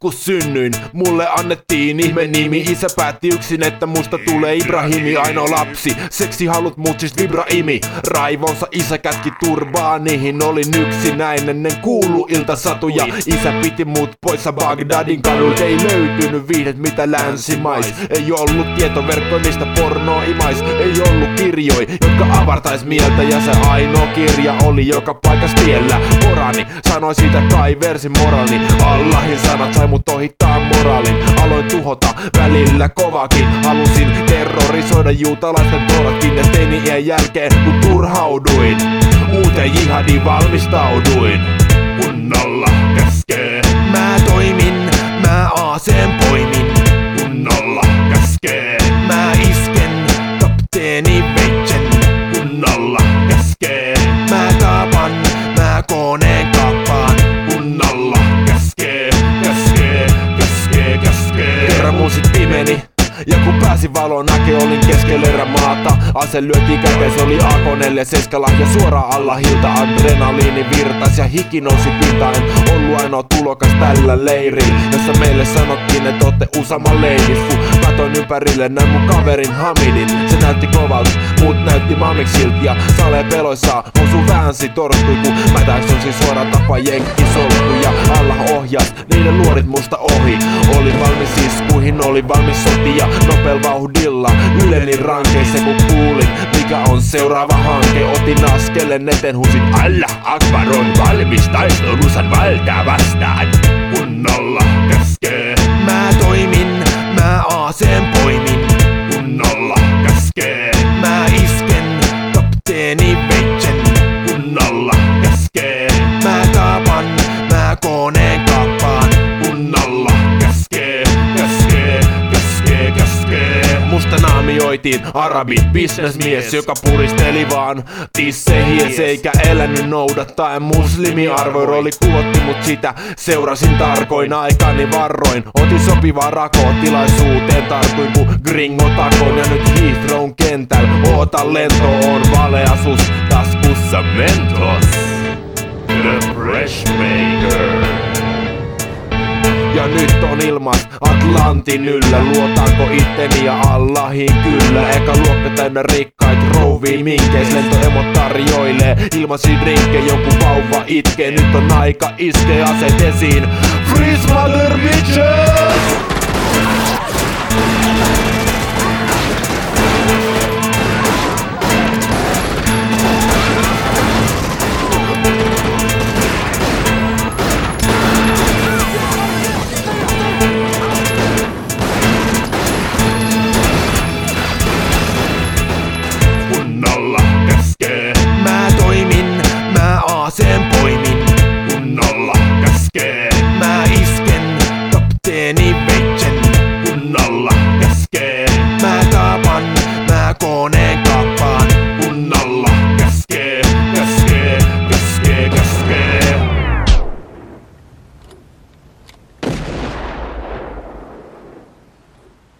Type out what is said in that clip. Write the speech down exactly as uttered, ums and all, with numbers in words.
Kun synnyin, mulle annettiin ihme nimi. Isä päätti yksin, että musta tulee Ibrahimi, ainoa lapsi. Seksi halut mut siis Vibrahimi. Raivonsa isä kätki turbaa, niihin olin yksinäinen, en kuulu iltasatuja. Isä piti mut poissa Bagdadin kaduilta, ei löytynyt viihdet mitä länsimais. Ei ollut tietoverkkoja mistä pornoa imais, ei ollut kirjoi, jotka avartais mieltä. Ja se ainoa kirja oli joka paikas tiellä. Korani sanoi siitä kai versin moraalin. Allahin sanat sai mut ohittaa moraalin. Aloin tuhota välillä kovakin. Halusin terrorisoida juutalaisten toratkin. Ja teini-iän jälkeen kun turhauduin, uuteen jihadiin valmistauduin. Kunnolla käskee, mä toimin, mä aaseen poimin. Kunnolla käskee, mä isken kapteeni veitsen. Kunnolla käskee, mä tapan, mä koneen kappaan. Kunnolla käskee, käskee, käskee, käskee. Kerran mun sit pimeni, ja kun pääsin valoon näkee olin keskellä erämaata. Ase lyötiin käteen, se oli A K neljäkymmentäseitsemän ja suoraan Allahilta adrenaliini virtas ja hiki nousi pintaan. En ollut ainoa tulokas tällä leirillä, jossa meille sanottiin, että ootte Usama leirisfu. Katoin ympärille, näin mun kaverin Hamidin. Se näytti kovalta, muut näytti mamiksilta ja Sale peloissaan musu väänsi torstui, kun mä täysin suoraan tapa jenkki solttu. Ja Allah ohjas niiden luorit musta ohi. Olin valmis iskuihin, olin valmis sotia nopel vauhdilla. Yleni rankeissa kun kuulin mikä on seuraava hanke. Otin askelen eteen, huusin Allah Akbar on valmis taistelusan valtaa vastaan. Kunnolla käskee, mä toimin, mä aaseen poimin. Kunnolla käskee, mä isken kapteeni veitsen. Kunnolla käskee, mä tapan, mä koneen kappaan. Kunnolla käskee, käskee, käskee, käskee. Musta naamioitiin arabi bisnesmies, joka puristeli vaan tisseihin eikä elänyt noudattaen muslimiarvoja. Oli kuvotti mut sitä seurasin tarkoin, aikani varroin. Otin sopivaa rakoa tilaisuuteen, tartuin ku gringo takoon. Ja nyt Heathrown kentällä oota lento, on valeasus taskussa Mentos, the fresh maker. Ja nyt on ilmas Atlantin yllä, luotaanko itteni ja Allahin kyllä. Eka luokka täynnä rikkait rouvii minkeis, lentoemot tarjoilee ilmaisia drinkkejä, jonkun vauva itkee. Nyt on aika iskee aseet esiin, freeze my